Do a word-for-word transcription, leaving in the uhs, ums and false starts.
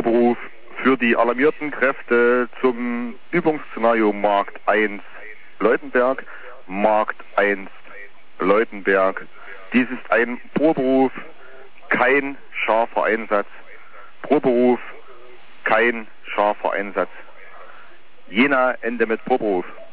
Proberuf für die alarmierten Kräfte zum Übungsszenario Markt eins Leutenberg, Markt eins Leutenberg. Dies ist ein Proberuf, kein scharfer Einsatz. Proberuf, kein scharfer Einsatz. Jena, Ende mit Proberuf.